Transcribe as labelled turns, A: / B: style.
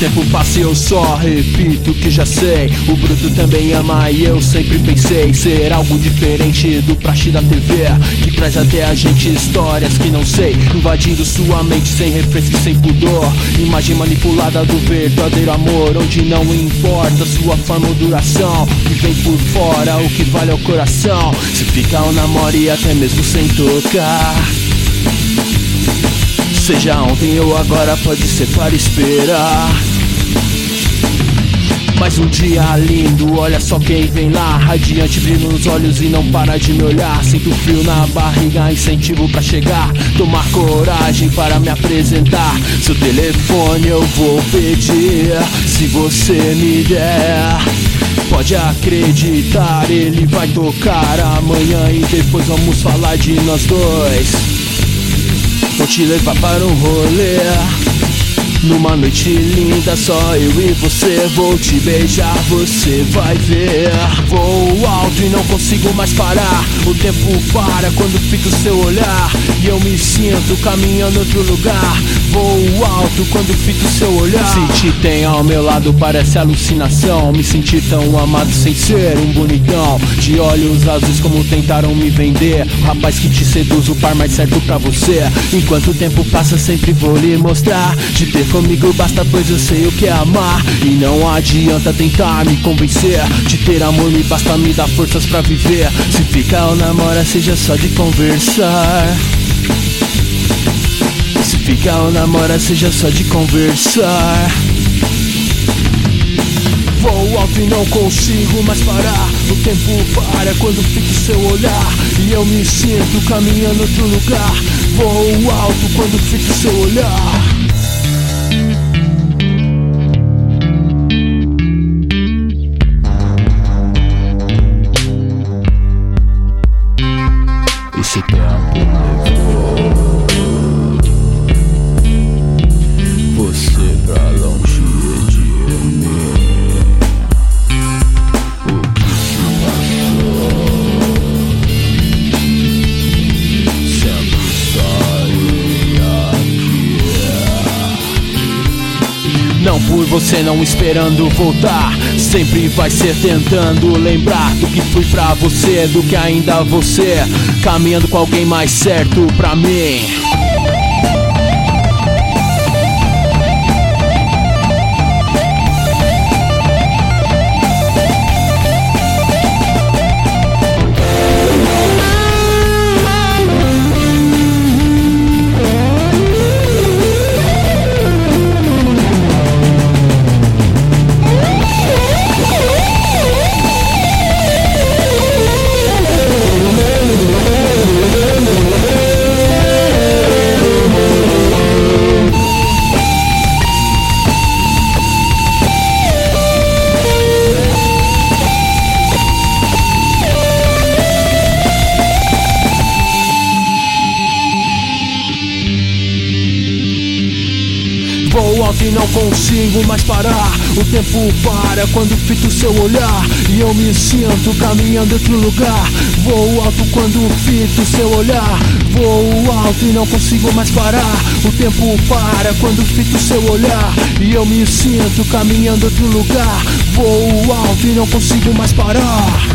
A: tempo passa e eu só repito o que já sei. O bruto também ama e eu sempre pensei ser algo diferente do praxe da TV, que traz até a gente histórias que não sei, invadindo sua mente sem refresco e sem pudor. Imagem manipulada do verdadeiro amor, onde não importa sua forma ou duração, que vem por fora, o que vale é o coração. Se fica ou namora e até mesmo sem tocar, seja ontem ou agora, pode ser para esperar. Mais um dia lindo, olha só quem vem lá, radiante, brilho nos olhos e não para de me olhar. Sinto frio na barriga, incentivo pra chegar, tomar coragem para me apresentar. Seu telefone eu vou pedir, se você me der, pode acreditar, ele vai tocar amanhã e depois vamos falar de nós dois. Vou te levar para um rolê, numa noite linda, só eu e você. Vou te beijar, você vai ver. Vou alto e não consigo mais parar. O tempo para quando fito seu olhar, e eu me sinto caminhando outro lugar. Vou alto quando fito seu olhar. Se te tem ao meu lado parece alucinação, me sentir tão amado sem ser um bonitão. De olhos azuis como tentaram me vender, o rapaz que te seduz, o par mais certo pra você. Enquanto o tempo passa sempre vou lhe mostrar, de ter comigo basta, pois eu sei o que é amar. E não adianta tentar me convencer, de ter amor me basta, me dá forças pra viver. Se fica ou namora, seja só de conversar. Se fica ou namora, seja só de conversar. Vou alto e não consigo mais parar. O tempo para quando fito seu olhar, e eu me sinto caminhando outro lugar. Vou alto quando fito seu olhar. Esse tempo levou você pra longe de mim. O que se passou? Sempre estarei aqui. Não por você, não esperando voltar, sempre vai ser tentando lembrar do que fui pra você, do que ainda você, caminhando com alguém mais certo pra mim. Vou alto e não consigo mais parar. O tempo para quando fito seu olhar, e eu me sinto caminhando outro lugar. Vou alto quando fito seu olhar. Vou alto e não consigo mais parar. O tempo para quando fito seu olhar, e eu me sinto caminhando outro lugar. Vou alto e não consigo mais parar.